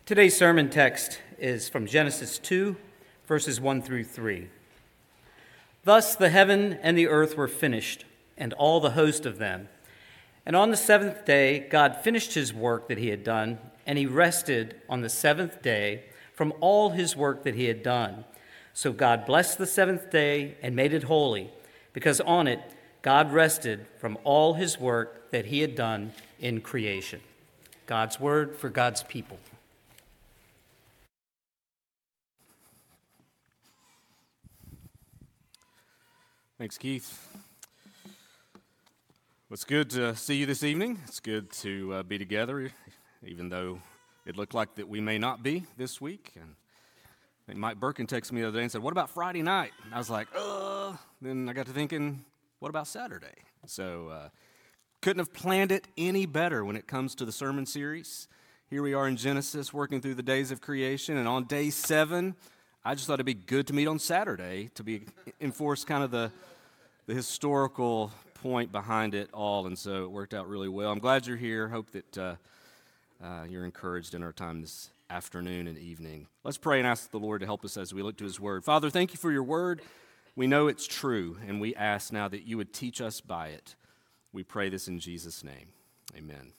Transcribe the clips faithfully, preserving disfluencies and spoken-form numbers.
Today's sermon text is from Genesis two, verses one through three. Thus the heaven and the earth were finished, and all the host of them. And on the seventh day God finished his work that he had done, and he rested on the seventh day from all his work that he had done. So God blessed the seventh day and made it holy, because on it God rested from all his work that he had done in creation. God's word for God's people. Thanks, Keith. Well, it's good to see you this evening. It's good to uh, be together, even though it looked like that we may not be this week. And I think Mike Birkin texted me the other day and said, "What about Friday night?" And I was like, "Uh." Then I got to thinking, what about Saturday? So uh, couldn't have planned it any better when it comes to the sermon series. Here we are in Genesis, working through the days of creation, and on day seven, I just thought it'd be good to meet on Saturday to be enforce kind of the the historical point behind it all, and so it worked out really well. I'm glad you're here. Hope that uh, uh, you're encouraged in our time this afternoon and evening. Let's pray and ask the Lord to help us as we look to his word. Father, thank you for your word. We know it's true, and we ask now that you would teach us by it. We pray this in Jesus' name. Amen.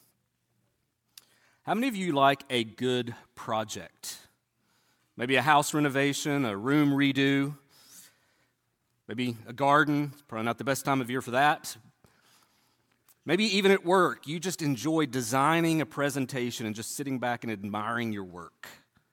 How many of you like a good project? Maybe a house renovation, a room redo, maybe a garden. Probably not the best time of year for that. Maybe even at work, you just enjoy designing a presentation and just sitting back and admiring your work.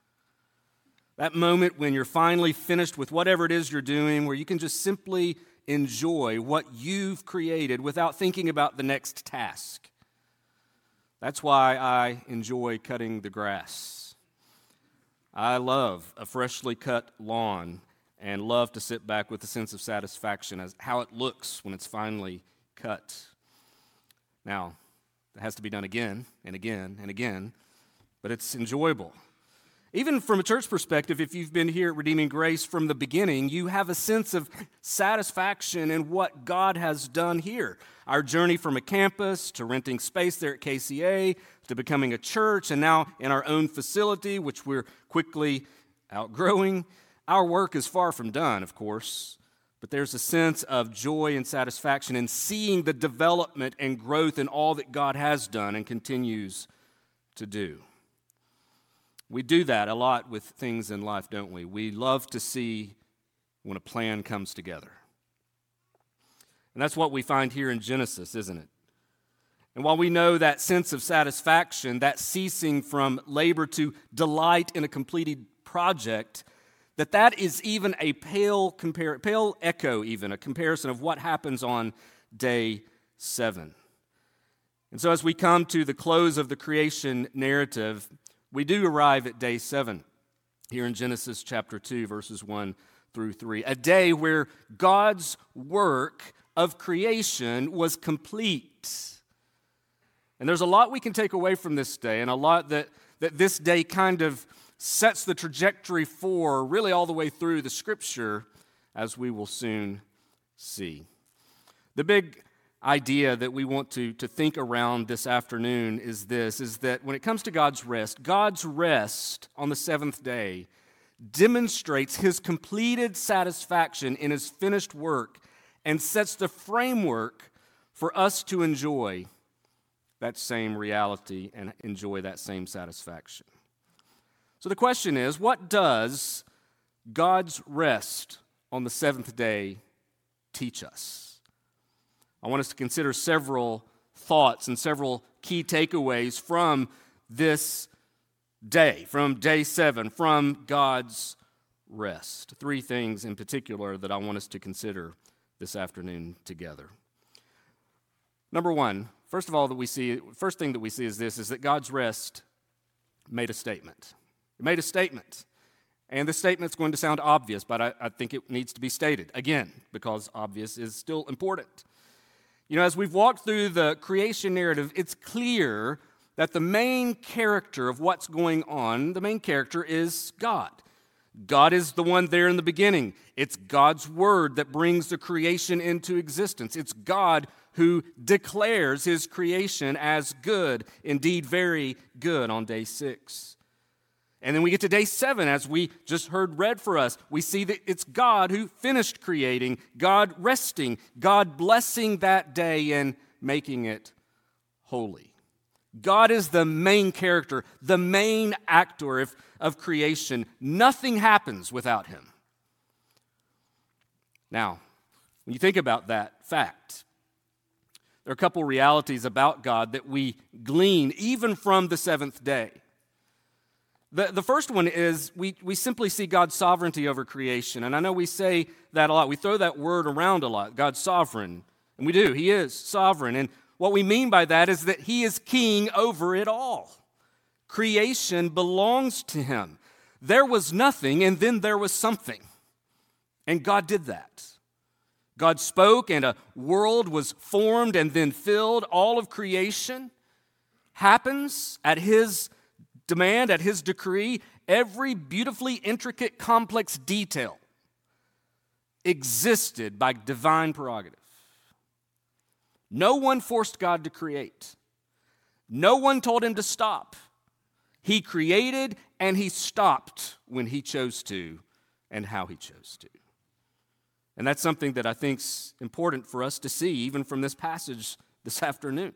That moment when you're finally finished with whatever it is you're doing, where you can just simply enjoy what you've created without thinking about the next task. That's why I enjoy cutting the grass. I love a freshly cut lawn and love to sit back with a sense of satisfaction as how it looks when it's finally cut. Now, it has to be done again and again and again, but it's enjoyable. Even from a church perspective, if you've been here at Redeeming Grace from the beginning, you have a sense of satisfaction in what God has done here. Our journey from a campus to renting space there at K C A to becoming a church and now in our own facility, which we're quickly outgrowing. Our work is far from done, of course, but there's a sense of joy and satisfaction in seeing the development and growth in all that God has done and continues to do. We do that a lot with things in life, don't we? We love to see when a plan comes together. And that's what we find here in Genesis, isn't it? And while we know that sense of satisfaction, that ceasing from labor to delight in a completed project, that that is even a pale compare, pale echo even, a comparison of what happens on day seven. And so as we come to the close of the creation narrative, we do arrive at day seven here in Genesis chapter two, verses one through three, a day where God's work of creation was complete. And there's a lot we can take away from this day, and a lot that, that this day kind of sets the trajectory for really all the way through the scripture, as we will soon see. The big idea that we want to, to think around this afternoon is this, is that when it comes to God's rest, God's rest on the seventh day demonstrates his completed satisfaction in his finished work and sets the framework for us to enjoy that same reality and enjoy that same satisfaction. So the question is, what does God's rest on the seventh day teach us? I want us to consider several thoughts and several key takeaways from this day, from day seven, from God's rest. Three things in particular that I want us to consider this afternoon together. Number one, first of all that we see, first thing that we see is this, is that God's rest made a statement. It made a statement, and the statement's going to sound obvious, but I, I think it needs to be stated again, because obvious is still important. You know, as we've walked through the creation narrative, it's clear that the main character of what's going on, the main character is God. God is the one there in the beginning. It's God's word that brings the creation into existence. It's God who declares his creation as good, indeed very good on day six. And then we get to day seven, as we just heard read for us. We see that it's God who finished creating, God resting, God blessing that day and making it holy. God is the main character, the main actor of, of creation. Nothing happens without him. Now, when you think about that fact, there are a couple realities about God that we glean even from the seventh day. The, the first one is we, we simply see God's sovereignty over creation. And I know we say that a lot. We throw that word around a lot, God's sovereign. And we do. He is sovereign. And what we mean by that is that he is king over it all. Creation belongs to him. There was nothing, and then there was something. And God did that. God spoke, and a world was formed and then filled. All of creation happens at his demand, at his decree. Every beautifully intricate, complex detail existed by divine prerogative. No one forced God to create. No one told him to stop. He created and he stopped when he chose to and how he chose to. And that's something that I think's important for us to see, even from this passage this afternoon.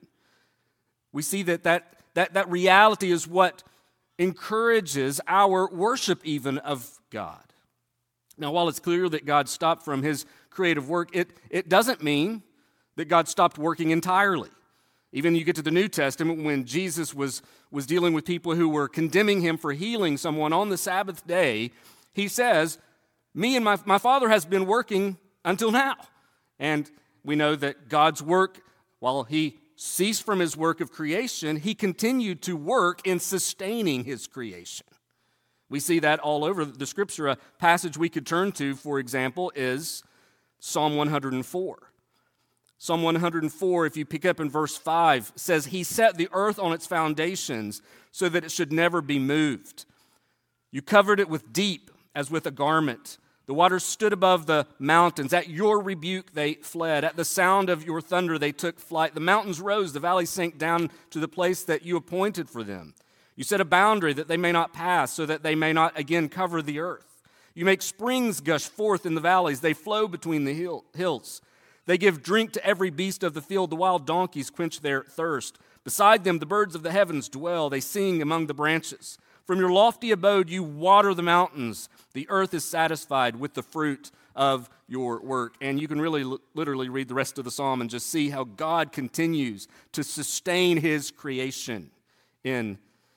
We see that that, that, that reality is what encourages our worship even of God. Now, while it's clear that God stopped from his creative work, it, it doesn't mean that God stopped working entirely. Even you get to the New Testament, when Jesus was, was dealing with people who were condemning him for healing someone on the Sabbath day, he says, me and my, my Father has been working until now. And we know that God's work, while he ceased from his work of creation, he continued to work in sustaining his creation. We see that all over the Scripture. A passage we could turn to, for example, is Psalm one hundred four. Psalm one hundred four, if you pick up in verse five, says, he set the earth on its foundations so that it should never be moved. You covered it with deep as with a garment. The waters stood above the mountains. At your rebuke they fled. At the sound of your thunder they took flight. The mountains rose, the valleys sank down to the place that you appointed for them. You set a boundary that they may not pass, so that they may not again cover the earth. You make springs gush forth in the valleys. They flow between the hill, hills. They give drink to every beast of the field. The wild donkeys quench their thirst. Beside them, the birds of the heavens dwell. They sing among the branches. From your lofty abode, you water the mountains. The earth is satisfied with the fruit of your work. And you can really l- literally read the rest of the psalm and just see how God continues to sustain his creation in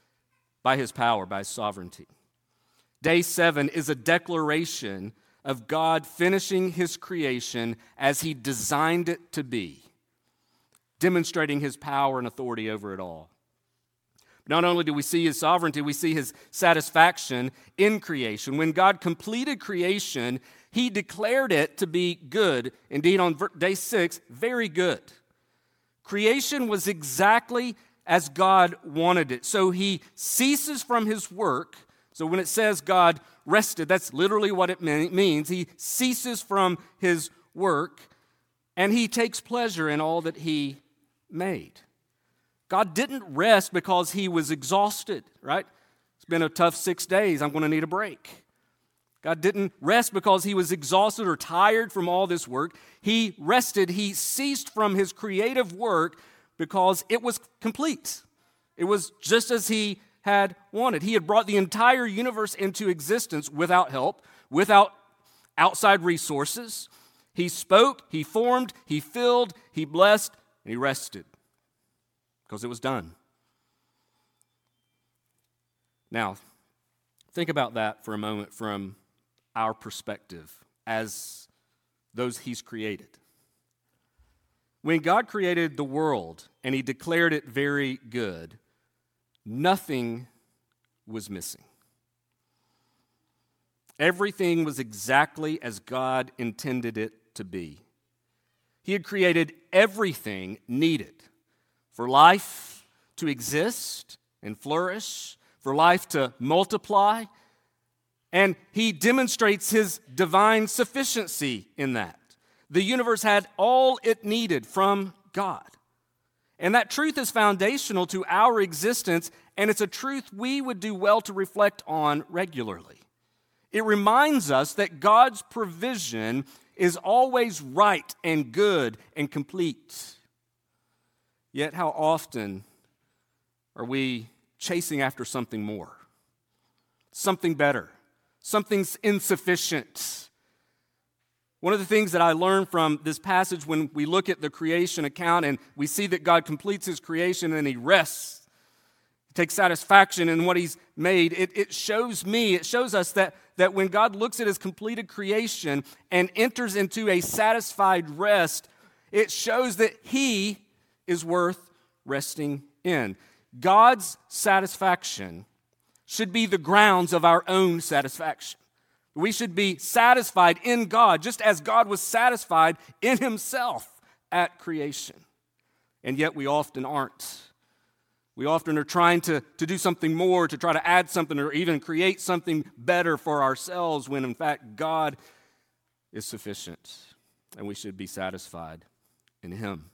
by his power, by his sovereignty. Day seven is a declaration of God finishing his creation as he designed it to be, demonstrating his power and authority over it all. Not only do we see his sovereignty, we see his satisfaction in creation. When God completed creation, he declared it to be good. Indeed, on day six, very good. Creation was exactly as God wanted it. So he ceases from his work. So when it says God rested, that's literally what it means. He ceases from his work, and he takes pleasure in all that he made. God didn't rest because he was exhausted, right? It's been a tough six days. I'm going to need a break. God didn't rest because he was exhausted or tired from all this work. He rested. He ceased from his creative work because it was complete. It was just as he had wanted. He had brought the entire universe into existence without help, without outside resources. He spoke, he formed, he filled, he blessed, and he rested because it was done. Now, think about that for a moment from our perspective as those he's created. When God created the world and he declared it very good, nothing was missing. Everything was exactly as God intended it to be. He had created everything needed for life to exist and flourish, for life to multiply, and he demonstrates his divine sufficiency in that. The universe had all it needed from God. And that truth is foundational to our existence, and it's a truth we would do well to reflect on regularly. It reminds us that God's provision is always right and good and complete. Yet how often are we chasing after something more, something better, something's insufficient? One of the things that I learned from this passage when we look at the creation account and we see that God completes his creation and he rests, he takes satisfaction in what he's made, it, it shows me, it shows us that, that when God looks at his completed creation and enters into a satisfied rest, it shows that he is worth resting in. God's satisfaction should be the grounds of our own satisfaction. We should be satisfied in God, just as God was satisfied in himself at creation. And yet we often aren't. We often are trying to, to do something more, to try to add something or even create something better for ourselves when in fact God is sufficient and we should be satisfied in him.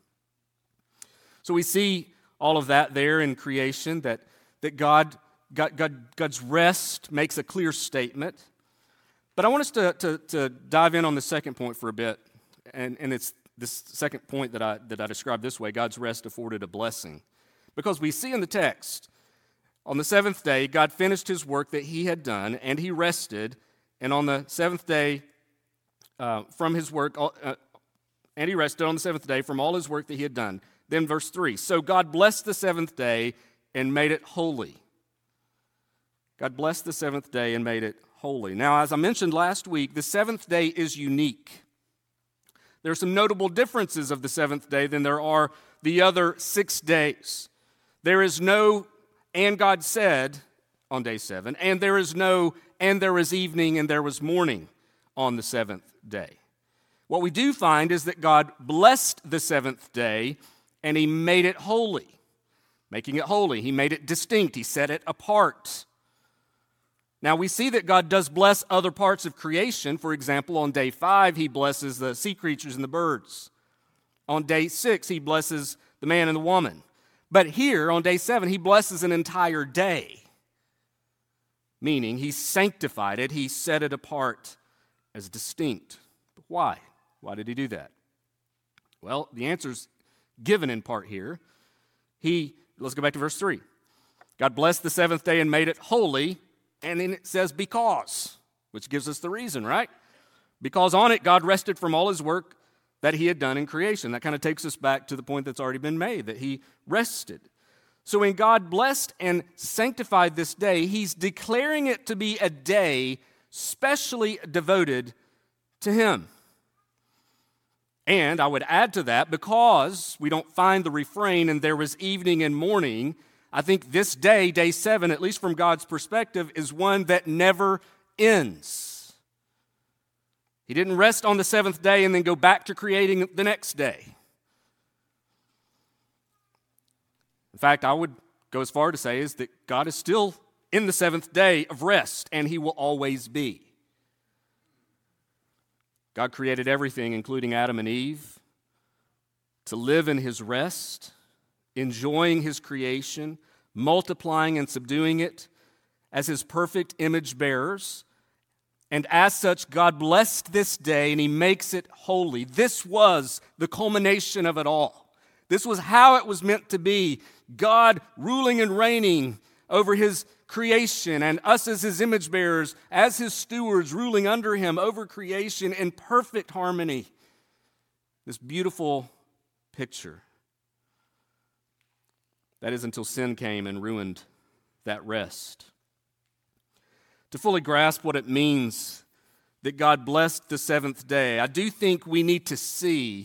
So we see all of that there in creation, that, that God, God, God, God's rest makes a clear statement. But I want us to, to, to dive in on the second point for a bit, and, and it's this second point that I, that I described this way: God's rest afforded a blessing. Because we see in the text, on the seventh day, God finished his work that he had done, and he rested, and on the seventh day uh, from his work, uh, and he rested on the seventh day from all his work that he had done. Then verse three, so God blessed the seventh day and made it holy. God blessed the seventh day and made it holy. Now, as I mentioned last week, the seventh day is unique. There are some notable differences of the seventh day than there are the other six days. There is no, and God said on day seven, and there is no, and there was evening and there was morning on the seventh day. What we do find is that God blessed the seventh day and he made it holy. Making it holy, he made it distinct, he set it apart. Now, we see that God does bless other parts of creation. For example, on day five, he blesses the sea creatures and the birds. On day six, he blesses the man and the woman. But here, on day seven, he blesses an entire day, meaning he sanctified it, he set it apart as distinct. But why? Why did he do that? Well, the answer's given in part here. He, let's go back to verse three. God blessed the seventh day and made it holy. And then it says because, which gives us the reason, right? Because on it, God rested from all his work that he had done in creation. That kind of takes us back to the point that's already been made, that he rested. So when God blessed and sanctified this day, he's declaring it to be a day specially devoted to him. And I would add to that, because we don't find the refrain, and there was evening and morning, I think this day, day seven, at least from God's perspective, is one that never ends. He didn't rest on the seventh day and then go back to creating the next day. In fact, I would go as far to say is that God is still in the seventh day of rest, and he will always be. God created everything, including Adam and Eve, to live in his rest, enjoying his creation, multiplying and subduing it as his perfect image bearers. And as such, God blessed this day and he makes it holy. This was the culmination of it all. This was how it was meant to be. God ruling and reigning over his creation and us as his image bearers, as his stewards, ruling under him over creation in perfect harmony. This beautiful picture. That is until sin came and ruined that rest. To fully grasp what it means that God blessed the seventh day, I do think we need to see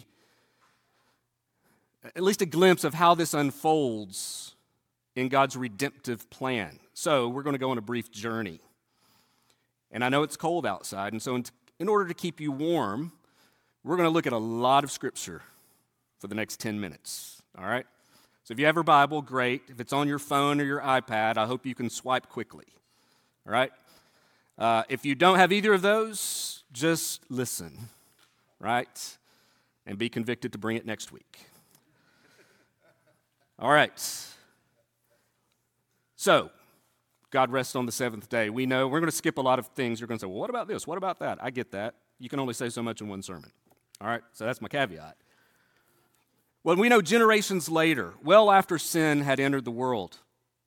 at least a glimpse of how this unfolds in God's redemptive plan. So we're going to go on a brief journey. And I know it's cold outside, and so in, in order to keep you warm, we're going to look at a lot of Scripture for the next ten minutes, all right? So if you have your Bible, great. If it's on your phone or your iPad, I hope you can swipe quickly, all right? Uh, if you don't have either of those, just listen, right? And be convicted to bring it next week. All right. So, God rests on the seventh day. We know we're going to skip a lot of things. You're going to say, well, what about this? What about that? I get that. You can only say so much in one sermon. All right, so that's my caveat. Well, we know generations later, well after sin had entered the world,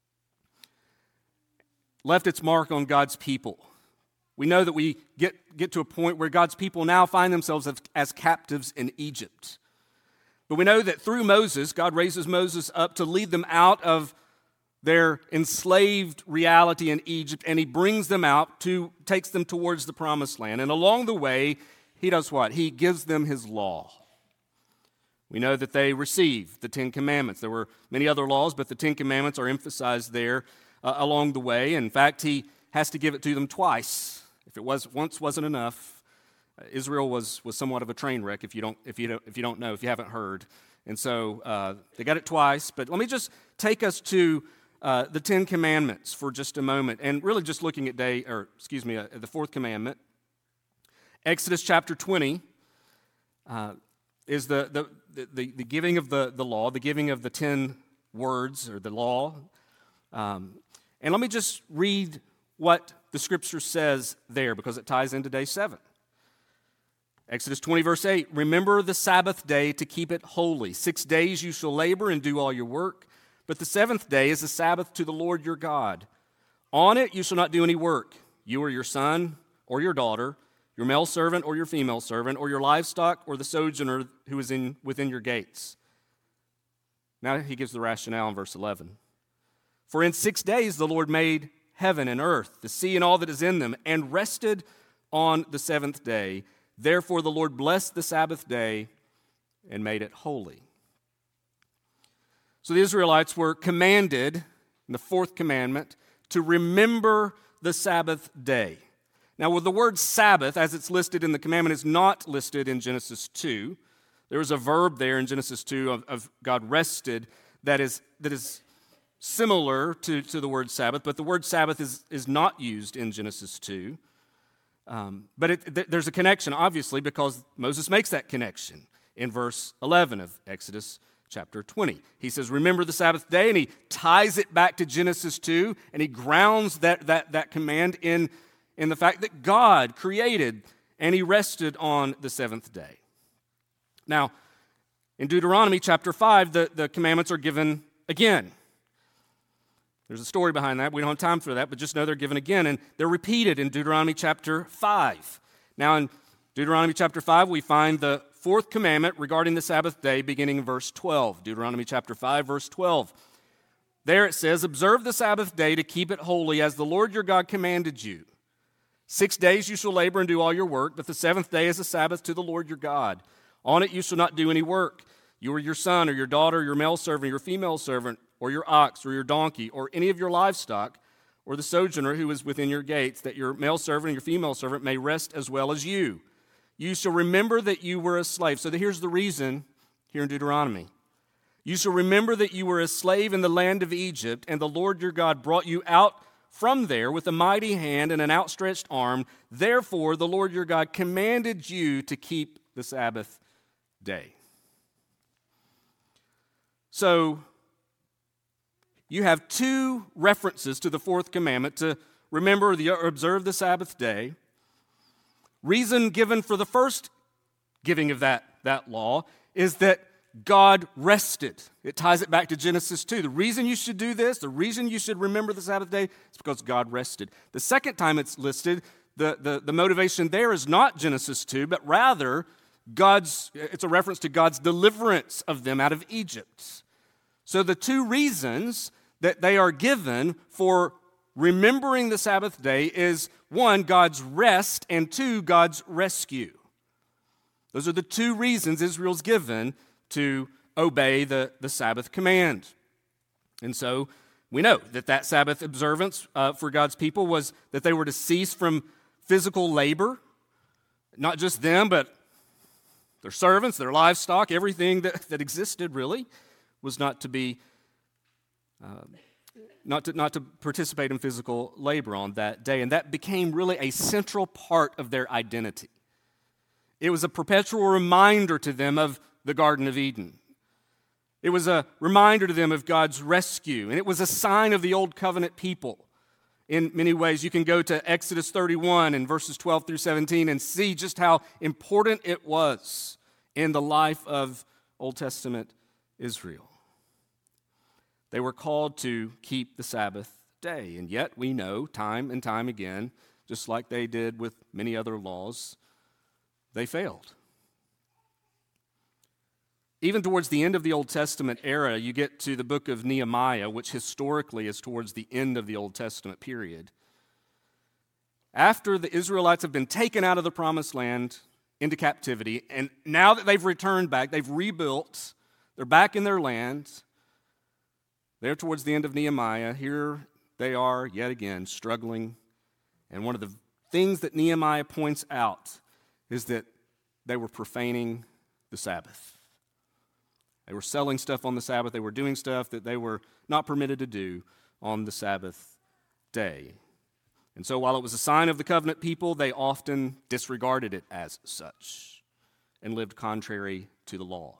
left its mark on God's people. We know that we get, get to a point where God's people now find themselves as, as captives in Egypt. But we know that through Moses, God raises Moses up to lead them out of their enslaved reality in Egypt, and he brings them out, to takes them towards the promised land. And along the way, he does what? He gives them his law. We know that they received the Ten Commandments. There were many other laws, but the Ten Commandments are emphasized there uh, along the way. In fact, he has to give it to them twice. If it was once wasn't enough, uh, Israel was was somewhat of a train wreck. If you don't if you don't if you don't know if you haven't heard, and so uh, they got it twice. But let me just take us to uh, the Ten Commandments for just a moment, and really just looking at day or excuse me, uh, the fourth commandment. Exodus chapter twenty uh, is the, the, the, the giving of the, the law, the giving of the ten words or the law. Um, and let me just read what the scripture says there because it ties into day seven. Exodus twenty verse eight, remember the Sabbath day to keep it holy. Six days you shall labor and do all your work, but the seventh day is a Sabbath to the Lord your God. On it you shall not do any work, you or your son or your daughter, your male servant or your female servant, or your livestock, or the sojourner who is in within your gates. Now he gives the rationale in verse eleven. For in six days the Lord made heaven and earth, the sea and all that is in them, and rested on the seventh day. Therefore the Lord blessed the Sabbath day and made it holy. So the Israelites were commanded, in the fourth commandment, to remember the Sabbath day. Now, with the word Sabbath, as it's listed in the commandment, is not listed in Genesis two. There is a verb there in Genesis two of, of God rested that is that is similar to, to the word Sabbath, but the word Sabbath is, is not used in Genesis two. Um, but it, th- there's a connection, obviously, because Moses makes that connection in verse eleven of Exodus chapter twenty. He says, remember the Sabbath day, and he ties it back to Genesis two, and he grounds that, that, that command in in the fact that God created and he rested on the seventh day. Now, in Deuteronomy chapter five, the, the commandments are given again. There's a story behind that. We don't have time for that, but just know they're given again, and they're repeated in Deuteronomy chapter five. Now, in Deuteronomy chapter five, we find the fourth commandment regarding the Sabbath day beginning in verse twelve. Deuteronomy chapter five, verse twelve. There it says, observe the Sabbath day to keep it holy as the Lord your God commanded you. Six days you shall labor and do all your work, but the seventh day is a Sabbath to the Lord your God. On it you shall not do any work. You or your son or your daughter, your male servant, your female servant, or your ox or your donkey, or any of your livestock, or the sojourner who is within your gates, that your male servant and your female servant may rest as well as you. You shall remember that you were a slave. So here's the reason here in Deuteronomy. You shall remember that you were a slave in the land of Egypt, and the Lord your God brought you out from there with a mighty hand and an outstretched arm. Therefore, the Lord your God commanded you to keep the Sabbath day. So, you have two references to the fourth commandment to remember the, or observe the Sabbath day. Reason given for the first giving of that, that law is that God rested. It ties it back to Genesis two. The reason you should do this, the reason you should remember the Sabbath day, is because God rested. The second time it's listed, the, the, the motivation there is not Genesis two, but rather God's, it's a reference to God's deliverance of them out of Egypt. So the two reasons that they are given for remembering the Sabbath day is, one, God's rest, and two, God's rescue. Those are the two reasons Israel's given to obey the, the Sabbath command. And so we know that that Sabbath observance uh, for God's people was that they were to cease from physical labor, not just them, but their servants, their livestock, everything that, that existed really was not to be, uh, not to, not to participate in physical labor on that day. And that became really a central part of their identity. It was a perpetual reminder to them of the Garden of Eden. It was a reminder to them of God's rescue, and it was a sign of the old covenant people. In many ways, you can go to Exodus thirty-one and verses twelve through seventeen and see just how important it was in the life of Old Testament Israel. They were called to keep the Sabbath day, and yet we know time and time again, just like they did with many other laws, they failed. Even towards the end of the Old Testament era, you get to the book of Nehemiah, which historically is towards the end of the Old Testament period. After the Israelites have been taken out of the promised land into captivity, and now that they've returned back, they've rebuilt, they're back in their land, they're towards the end of Nehemiah. Here they are yet again struggling. And one of the things that Nehemiah points out is that they were profaning the Sabbath. They were selling stuff on the Sabbath. They were doing stuff that they were not permitted to do on the Sabbath day. And so while it was a sign of the covenant people, they often disregarded it as such and lived contrary to the law.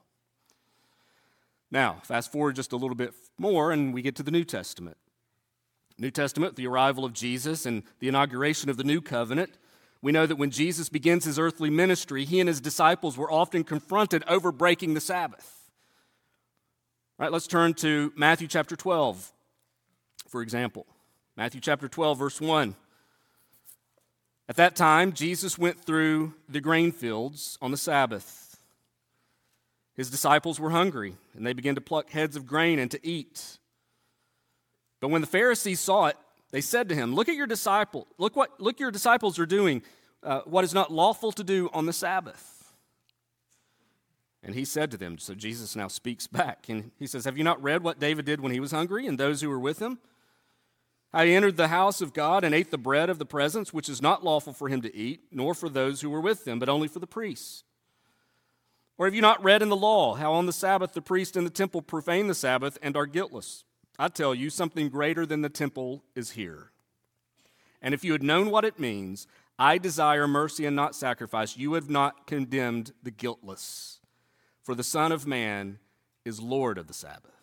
Now, fast forward just a little bit more and we get to the New Testament. New Testament, the arrival of Jesus and the inauguration of the new covenant. We know that when Jesus begins his earthly ministry, he and his disciples were often confronted over breaking the Sabbath. All right, let's turn to Matthew chapter twelve, for example. Matthew chapter twelve, verse one. At that time, Jesus went through the grain fields on the Sabbath. His disciples were hungry, and they began to pluck heads of grain and to eat. But when the Pharisees saw it, they said to him, "Look at your disciple. Look what look your disciples are doing. Uh, what is not lawful to do on the Sabbath." And he said to them, so Jesus now speaks back, and he says, "Have you not read what David did when he was hungry and those who were with him? How he entered the house of God and ate the bread of the presence, which is not lawful for him to eat, nor for those who were with him, but only for the priests. Or have you not read in the law how on the Sabbath the priest in the temple profane the Sabbath and are guiltless? I tell you, something greater than the temple is here. And if you had known what it means, I desire mercy and not sacrifice, you have not condemned the guiltless. For the Son of Man is Lord of the Sabbath."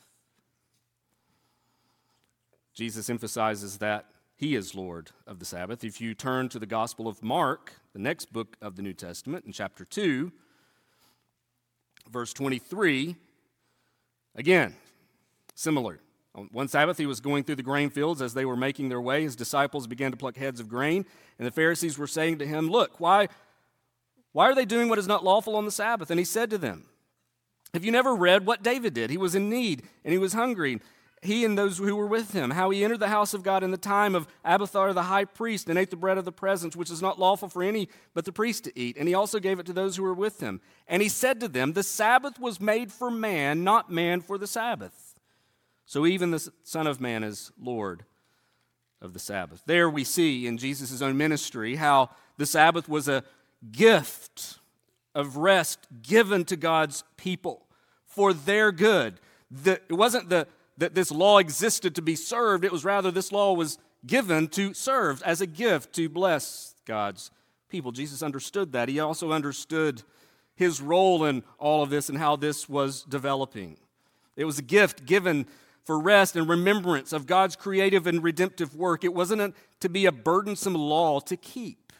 Jesus emphasizes that he is Lord of the Sabbath. If you turn to the Gospel of Mark, the next book of the New Testament, in chapter two, verse twenty-three, again, similar. On one Sabbath, he was going through the grain fields. As they were making their way, his disciples began to pluck heads of grain, and the Pharisees were saying to him, "Look, why, why are they doing what is not lawful on the Sabbath?" And he said to them, "Have you never read what David did? He was in need, and he was hungry. He and those who were with him, how he entered the house of God in the time of Abiathar the high priest and ate the bread of the presence, which is not lawful for any but the priest to eat. And he also gave it to those who were with him. And he said to them, the Sabbath was made for man, not man for the Sabbath. So even the Son of Man is Lord of the Sabbath." There we see in Jesus' own ministry how the Sabbath was a gift of rest given to God's people for their good. The, it wasn't the that this law existed to be served. It was rather this law was given to serve as a gift to bless God's people. Jesus understood that. He also understood his role in all of this and how this was developing. It was a gift given for rest and remembrance of God's creative and redemptive work. It wasn't a, to be a burdensome law to keep.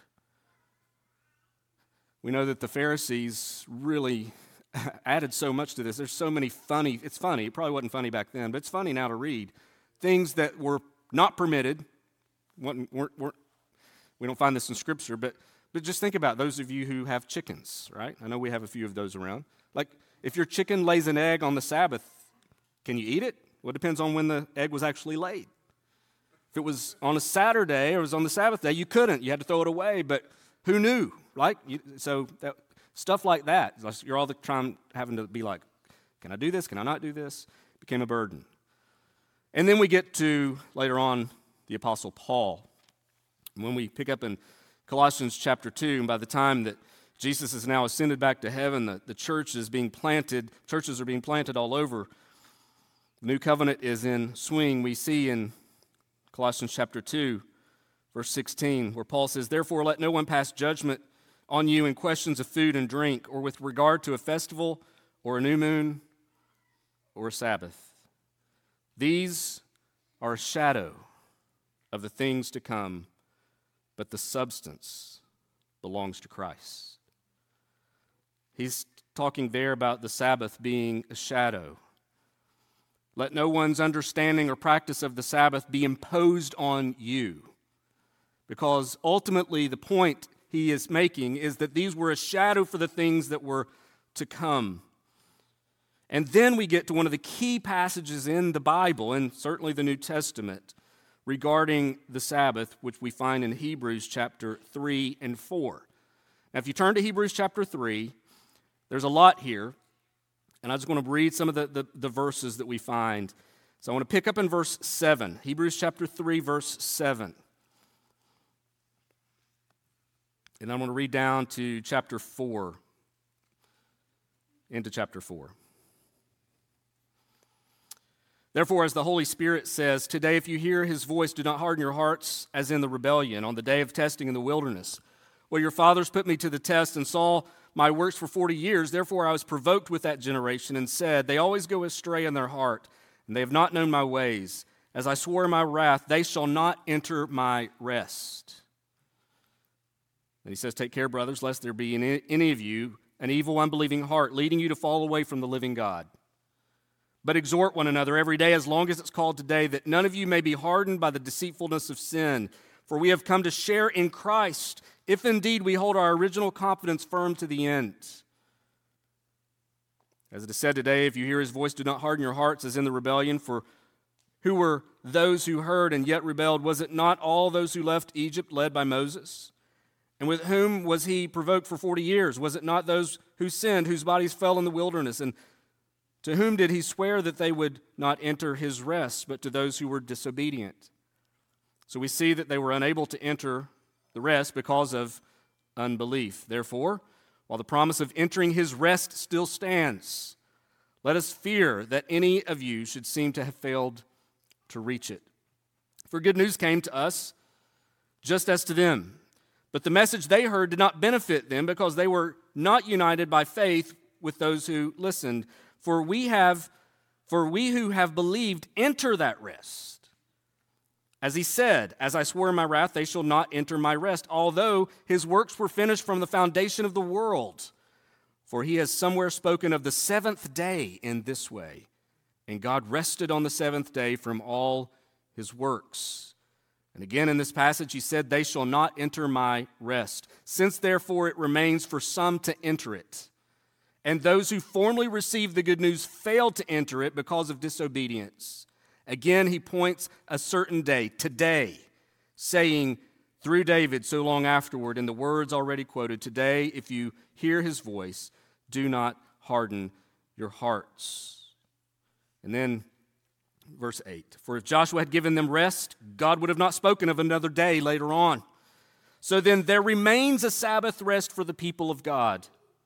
We know that the Pharisees really added so much to this. There's so many funny, it's funny, it probably wasn't funny back then, but it's funny now to read. Things that were not permitted, weren't, weren't, weren't, we don't find this in Scripture, but, but just think about those of you who have chickens, right? I know we have a few of those around. Like, if your chicken lays an egg on the Sabbath, can you eat it? Well, it depends on when the egg was actually laid. If it was on a Saturday or it was on the Sabbath day, you couldn't. You had to throw it away, but who knew, right? You, so that, stuff like that. You're all the time having to be like, can I do this? Can I not do this? It became a burden. And then we get to, later on, the Apostle Paul. And when we pick up in Colossians chapter two, and by the time that Jesus is now ascended back to heaven, the, the church is being planted, churches are being planted all over. The new covenant is in swing. We see in Colossians chapter two, verse sixteen, where Paul says, "Therefore let no one pass judgment on you in questions of food and drink, or with regard to a festival, or a new moon, or Sabbath. These are a shadow of the things to come, but the substance belongs to Christ. He's talking there about the Sabbath being a shadow. Let no one's understanding or practice of the Sabbath be imposed on you, because ultimately the point he is making is that these were a shadow for the things that were to come. And then we get to one of the key passages in the Bible, and certainly the New Testament, regarding the Sabbath, which we find in Hebrews chapter three and four. Now, if you turn to Hebrews chapter three, there's a lot here, and I just want to read some of the, the, the verses that we find. So I want to pick up in verse seven, Hebrews chapter three, verse seven. And I'm going to read down to chapter four, into chapter four. Therefore, as the Holy Spirit says, today if you hear his voice, do not harden your hearts as in the rebellion on the day of testing in the wilderness. Well, your fathers put me to the test and saw my works for forty years. Therefore, I was provoked with that generation and said, they always go astray in their heart, and they have not known my ways. As I swore in my wrath, they shall not enter my rest. And he says, take care, brothers, lest there be in any of you an evil, unbelieving heart, leading you to fall away from the living God. But exhort one another every day, as long as it's called today, that none of you may be hardened by the deceitfulness of sin. For we have come to share in Christ, if indeed we hold our original confidence firm to the end. As it is said today, if you hear his voice, do not harden your hearts as in the rebellion. For who were those who heard and yet rebelled? Was it not all those who left Egypt led by Moses? And with whom was he provoked for forty years? Was it not those who sinned, whose bodies fell in the wilderness? And to whom did he swear that they would not enter his rest, but to those who were disobedient? So we see that they were unable to enter the rest because of unbelief. Therefore, while the promise of entering his rest still stands, let us fear that any of you should seem to have failed to reach it. For good news came to us, just as to them. But the message they heard did not benefit them because they were not united by faith with those who listened. For we have, for we who have believed enter that rest. As he said, as I swore in my wrath, they shall not enter my rest, although his works were finished from the foundation of the world. For he has somewhere spoken of the seventh day in this way. And God rested on the seventh day from all his works. And again in this passage he said, they shall not enter my rest. Since therefore it remains for some to enter it. And those who formerly received the good news failed to enter it because of disobedience. Again, he points a certain day, today, saying through David so long afterward in the words already quoted, today, if you hear his voice, do not harden your hearts. And then verse eight, for if Joshua had given them rest, God would have not spoken of another day later on. So then there remains a Sabbath rest for the people of God.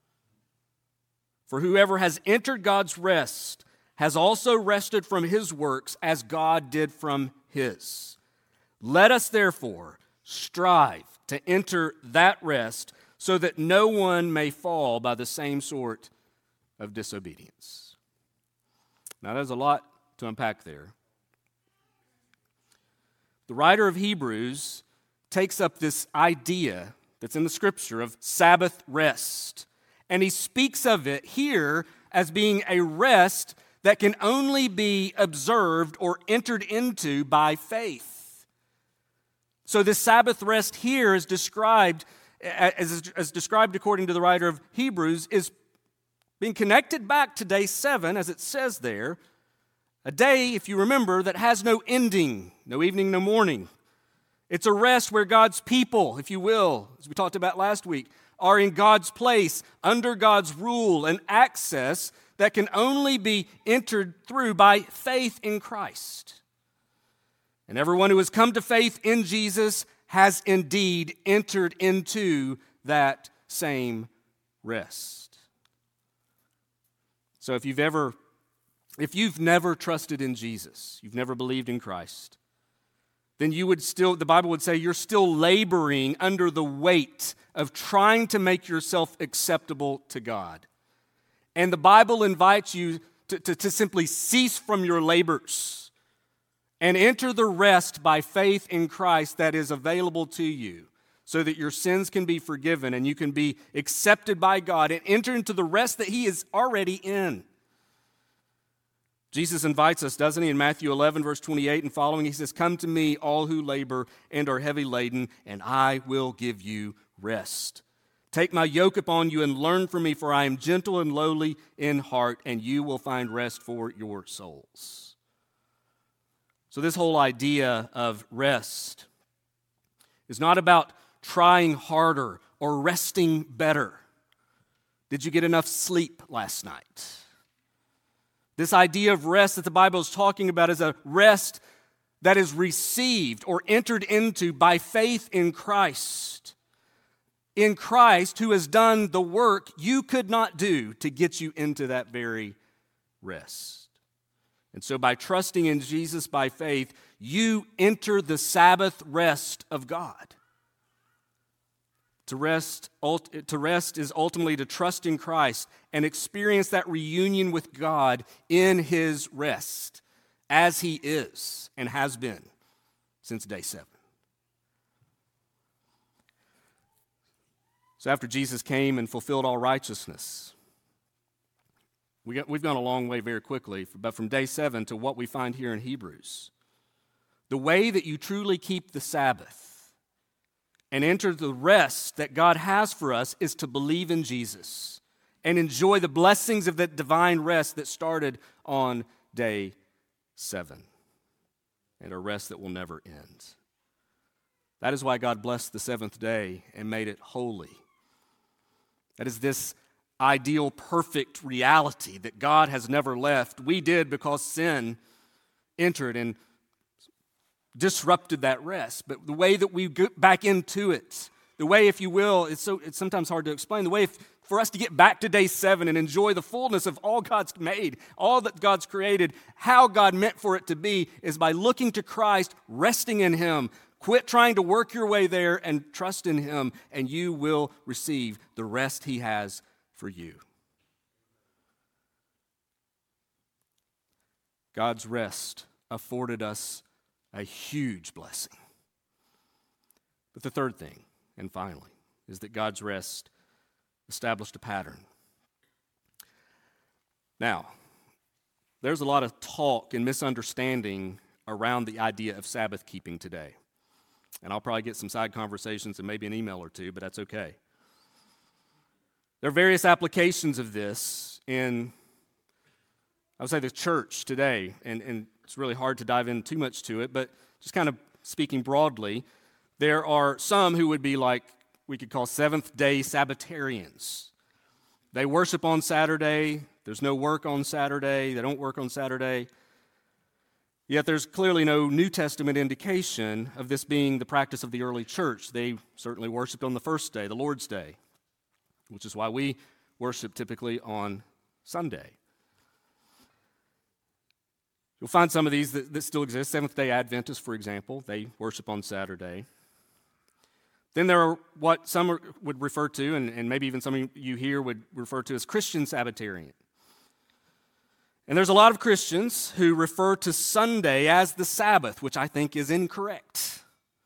For whoever has entered God's rest has also rested from his works as God did from his. Let us therefore strive to enter that rest so that no one may fall by the same sort of disobedience. Now there's a lot to unpack there. The writer of Hebrews takes up this idea that's in the scripture of Sabbath rest. And he speaks of it here as being a rest that can only be observed or entered into by faith. So this Sabbath rest here is described, as, as described according to the writer of Hebrews, is being connected back to day seven, as it says there. A day, if you remember, that has no ending, no evening, no morning. It's a rest where God's people, if you will, as we talked about last week, are in God's place, under God's rule and access that can only be entered through by faith in Christ. And everyone who has come to faith in Jesus has indeed entered into that same rest. So if you've ever, if you've never trusted in Jesus, you've never believed in Christ, then you would still, the Bible would say, you're still laboring under the weight of trying to make yourself acceptable to God. And the Bible invites you to, to, to simply cease from your labors and enter the rest by faith in Christ that is available to you, so that your sins can be forgiven and you can be accepted by God and enter into the rest that He is already in. Jesus invites us, doesn't He, in Matthew eleven, verse twenty-eight and following? He says, "Come to me, all who labor and are heavy laden, and I will give you rest. Take my yoke upon you and learn from me, for I am gentle and lowly in heart, and you will find rest for your souls." So this whole idea of rest is not about trying harder or resting better. Did you get enough sleep last night? This idea of rest that the Bible is talking about is a rest that is received or entered into by faith in Christ. In Christ, who has done the work you could not do to get you into that very rest. And so by trusting in Jesus by faith, you enter the Sabbath rest of God. To rest, to rest is ultimately to trust in Christ and experience that reunion with God in His rest, as He is and has been since day seven. So after Jesus came and fulfilled all righteousness, we got, we've gone a long way very quickly, but from day seven to what we find here in Hebrews. The way that you truly keep the Sabbath and enter the rest that God has for us is to believe in Jesus and enjoy the blessings of that divine rest that started on day seven, and a rest that will never end. That is why God blessed the seventh day and made it holy. That is this ideal, perfect reality that God has never left. We did because sin entered and disrupted that rest. But the way that we get back into it, the way, if you will, it's so it's sometimes hard to explain, the way if, for us to get back to day seven and enjoy the fullness of all God's made, all that God's created, how God meant for it to be, is by looking to Christ, resting in Him. Quit trying to work your way there and trust in Him, and you will receive the rest He has for you. God's rest afforded us a huge blessing. But the third thing, and finally, is that God's rest established a pattern. Now, there's a lot of talk and misunderstanding around the idea of Sabbath keeping today. And I'll probably get some side conversations and maybe an email or two, but that's okay. There are various applications of this in, I would say, the church today, and, and it's really hard to dive in too much to it, but just kind of speaking broadly, there are some who would be like, we could call Seventh-day Sabbatarians. They worship on Saturday, there's no work on Saturday, they don't work on Saturday. Yet there's clearly no New Testament indication of this being the practice of the early church. They certainly worshiped on the first day, the Lord's Day, which is why we worship typically on Sunday. You'll find some of these that, that still exist. Seventh-day Adventists, for example, they worship on Saturday. Then there are what some would refer to, and, and maybe even some of you here would refer to as Christian Sabbatarian. And there's a lot of Christians who refer to Sunday as the Sabbath, which I think is incorrect.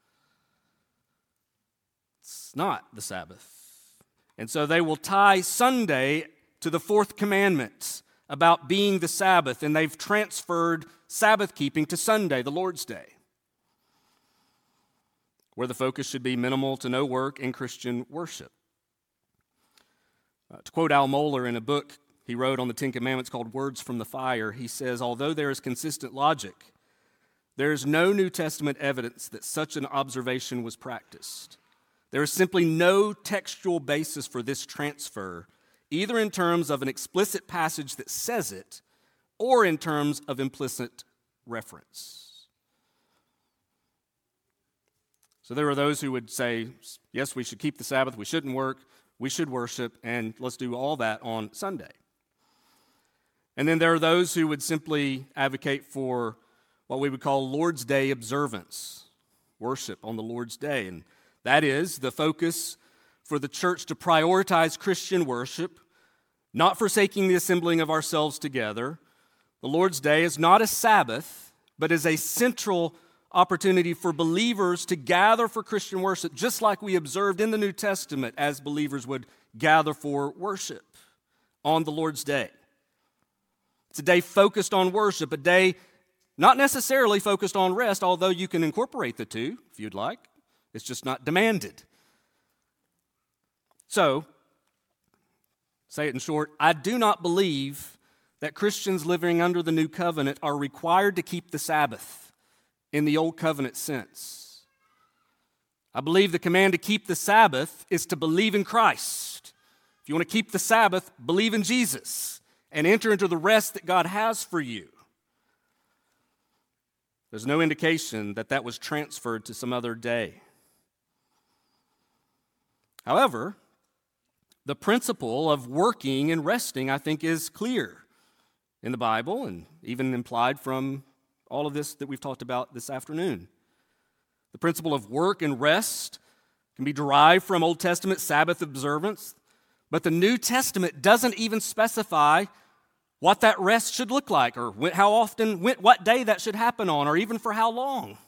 It's not the Sabbath. And so they will tie Sunday to the fourth commandment about being the Sabbath, and they've transferred Sabbath keeping to Sunday, the Lord's Day, where the focus should be minimal to no work in Christian worship. Uh, to quote Al Mohler in a book he wrote on the Ten Commandments called Words from the Fire, he says, although there is consistent logic, there is no New Testament evidence that such an observation was practiced. There is simply no textual basis for this transfer, either in terms of an explicit passage that says it, or in terms of implicit reference. So there are those who would say, yes, we should keep the Sabbath, we shouldn't work, we should worship, and let's do all that on Sunday. And then there are those who would simply advocate for what we would call Lord's Day observance, worship on the Lord's Day. And that is the focus for the church to prioritize Christian worship, not forsaking the assembling of ourselves together, The Lord's Day is not a Sabbath, but is a central opportunity for believers to gather for Christian worship, just like we observed in the New Testament as believers would gather for worship on the Lord's Day. It's a day focused on worship, a day not necessarily focused on rest, although you can incorporate the two if you'd like. It's just not demanded. So, say it in short, I do not believe that Christians living under the new covenant are required to keep the Sabbath in the old covenant sense. I believe the command to keep the Sabbath is to believe in Christ. If you want to keep the Sabbath, believe in Jesus and enter into the rest that God has for you. There's no indication that that was transferred to some other day. However, the principle of working and resting, I think, is clear in the Bible and even implied from all of this that we've talked about this afternoon. The principle of work and rest can be derived from Old Testament Sabbath observance, but the New Testament doesn't even specify what that rest should look like, or how often, what day that should happen on, or even for how long.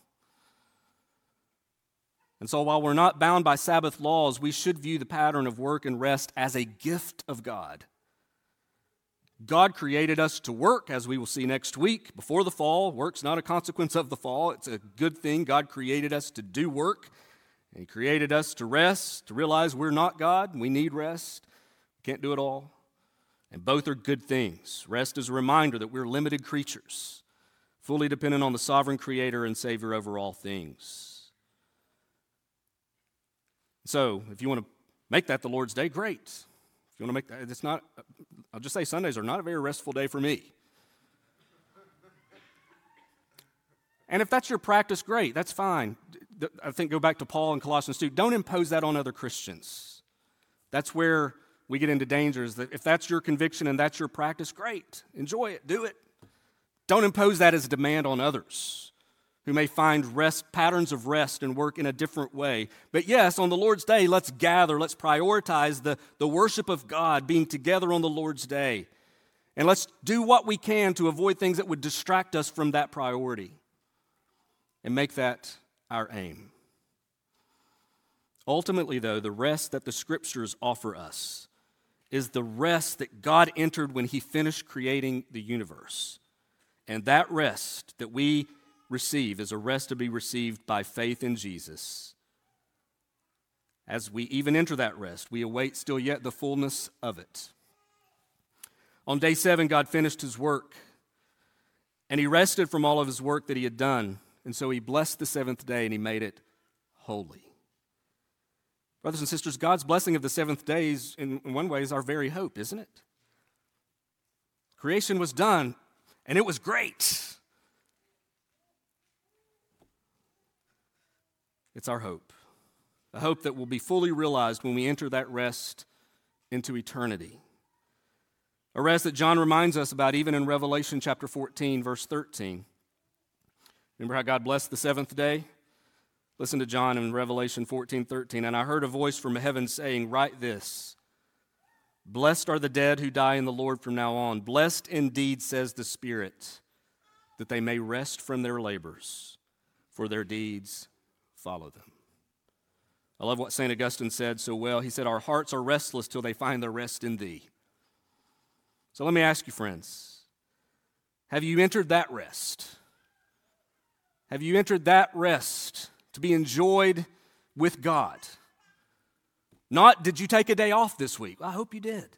And so while we're not bound by Sabbath laws, we should view the pattern of work and rest as a gift of God. God created us to work, as we will see next week. Before the fall, work's not a consequence of the fall. It's a good thing. God created us to do work, and He created us to rest, to realize we're not God. We need rest. We can't do it all. And both are good things. Rest is a reminder that we're limited creatures, fully dependent on the sovereign Creator and Savior over all things. So, if you want to make that the Lord's Day, great. If you want to make that, it's not, I'll just say Sundays are not a very restful day for me. And if that's your practice, great, that's fine. I think go back to Paul in Colossians two. Don't impose that on other Christians. That's where we get into danger, is that if that's your conviction and that's your practice, great. Enjoy it, do it. Don't impose that as a demand on others who may find rest, patterns of rest and work in a different way. But yes, on the Lord's Day, let's gather, let's prioritize the, the worship of God, being together on the Lord's Day. And let's do what we can to avoid things that would distract us from that priority and make that our aim. Ultimately, though, the rest that the Scriptures offer us is the rest that God entered when He finished creating the universe. And that rest that we receive is a rest to be received by faith in Jesus. As we even enter that rest, we await still yet the fullness of it. On day seven, God finished His work, and He rested from all of His work that He had done. And so He blessed the seventh day, and He made it holy. Brothers and sisters, God's blessing of the seventh day is, in one way, is our very hope, isn't it? Creation was done, and it was great. It's our hope, a hope that will be fully realized when we enter that rest into eternity. A rest that John reminds us about even in Revelation chapter fourteen, verse thirteen. Remember how God blessed the seventh day? Listen to John in Revelation fourteen, thirteen. And I heard a voice from heaven saying, write this, blessed are the dead who die in the Lord from now on. Blessed indeed, says the Spirit, that they may rest from their labors, for their deeds follow them. I love what Saint Augustine said so well. He said, our hearts are restless till they find their rest in Thee. So let me ask you, friends, have you entered that rest? Have you entered that rest to be enjoyed with God? Not, did you take a day off this week? Well, I hope you did.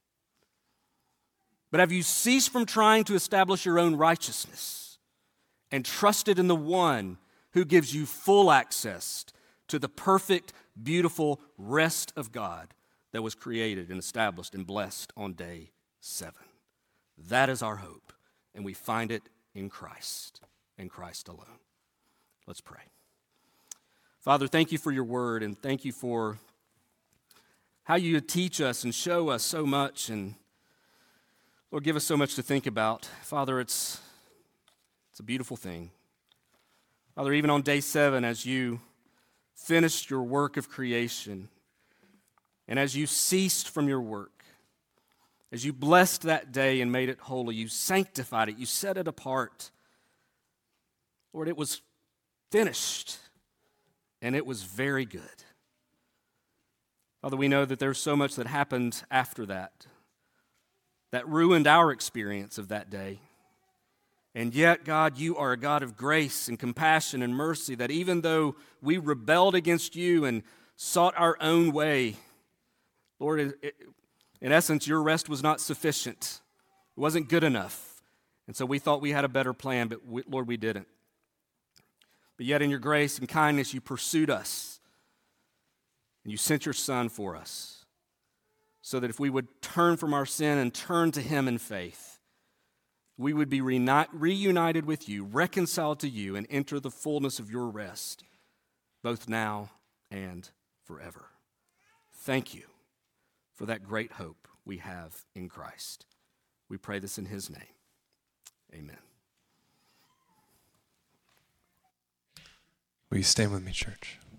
But have you ceased from trying to establish your own righteousness and trusted in the one who gives you full access to the perfect, beautiful rest of God that was created and established and blessed on day seven? That is our hope, and we find it in Christ and Christ alone. Let's pray. Father, thank you for your word, and thank you for how you teach us and show us so much, and Lord, give us so much to think about. Father, it's, it's a beautiful thing. Father, even on day seven, as you finished your work of creation, and as you ceased from your work, As you blessed that day and made it holy, you sanctified it, you set it apart. Lord, it was finished, and it was very good. Father, we know that there's so much that happened after that that ruined our experience of that day. And yet, God, you are a God of grace and compassion and mercy, that even though we rebelled against you and sought our own way, Lord, it, it, in essence, your rest was not sufficient. It wasn't good enough. And so we thought we had a better plan, but we, Lord, we didn't. But yet in your grace and kindness, you pursued us. And you sent your Son for us, so that if we would turn from our sin and turn to him in faith, we would be reuni- reunited with you, reconciled to you, and enter the fullness of your rest, both now and forever. Thank you for that great hope we have in Christ. We pray this in his name. Amen. Will you stand with me, church?